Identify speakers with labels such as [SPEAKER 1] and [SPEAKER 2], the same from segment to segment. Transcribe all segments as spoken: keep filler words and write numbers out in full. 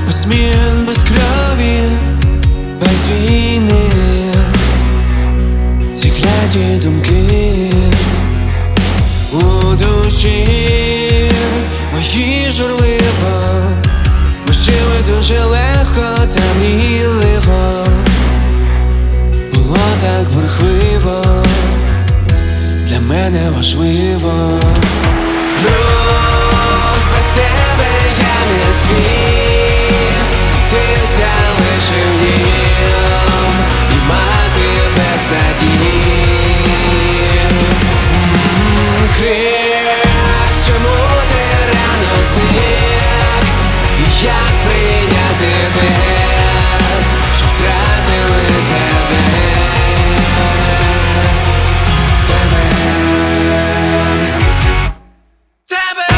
[SPEAKER 1] без змін, без крові, без війни. Ці кляті думки у душі мої журливо, бо жили дуже легко та мрійливо. Було так бурхливо, для мене важливо. Друг, без тебе я не свій, ти залишив їм і мати без надії. Крик, чому ти рано зник? Як прийняти те, що втратили тебе? Тебе Тебе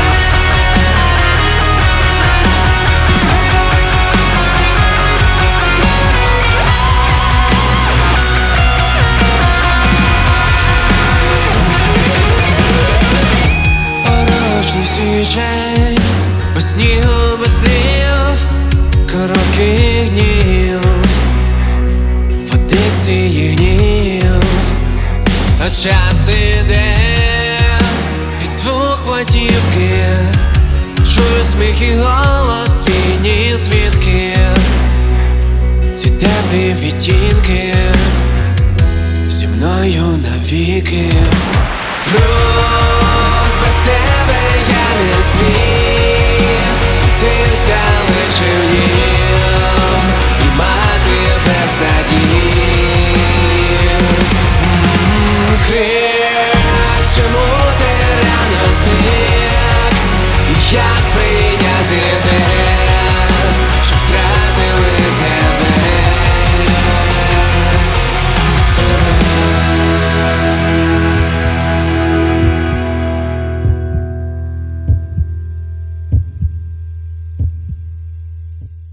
[SPEAKER 1] порожній січень, без снігу, без слів, коротких днів, в адикції гнів. А час іде під звук платівки, чую сміх і голос твій, ні звідки. Ці теплі відтінки зі мною навіки.